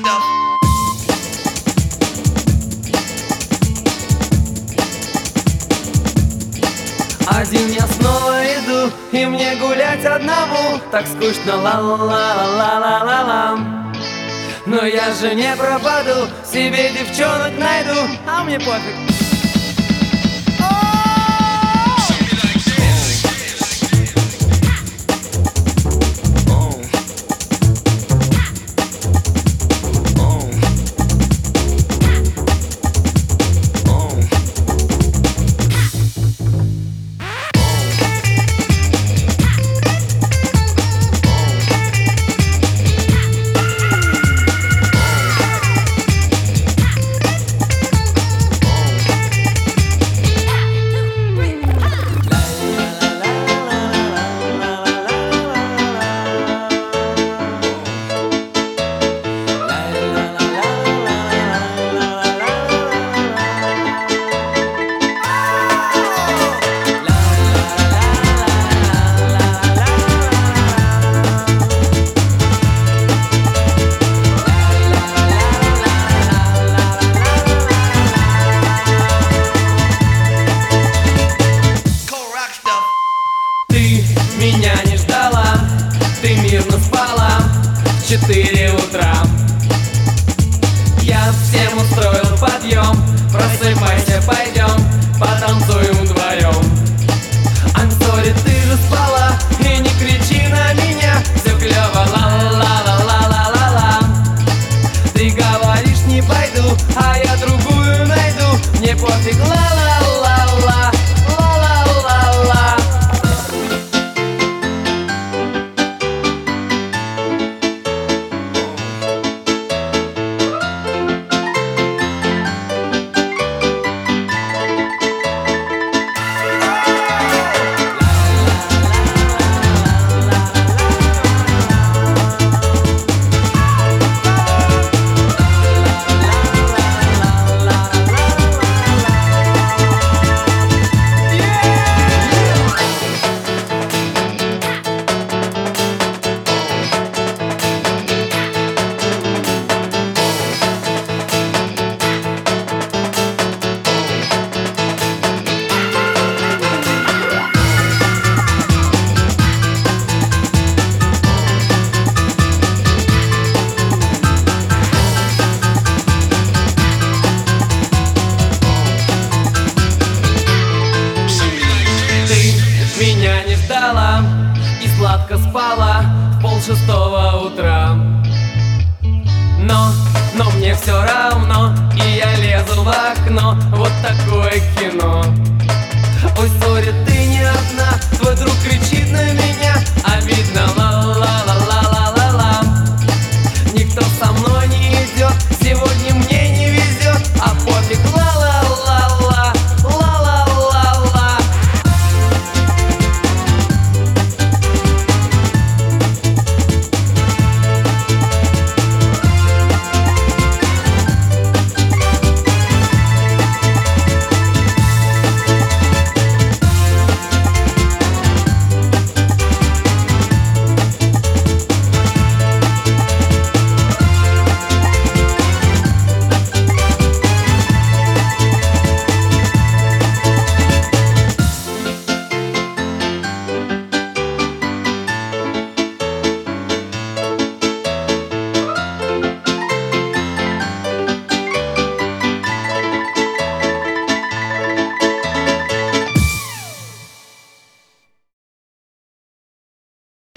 stuff. Один я снова иду, и мне гулять одному так скучно, ла-ла-ла-ла-ла-ла-ла. Но я же не пропаду, себе девчонок найду, а мне пофиг. Меня не ждала, ты мирно спала в 4 утра. Я всем устроил подъем, просыпайся, пойдем, потанцуем вдвоем. I'm sorry, ты же спала, и не кричи на меня, все клево, ла-ла-ла-ла-ла-ла-ла. Ты говоришь, не пойду, а я другую найду, мне пофиг, ла-ла-ла-ла. Меня не ждала и сладко спала в 5:30 утра. Но мне все равно, и я лезу в окно, вот такое кино.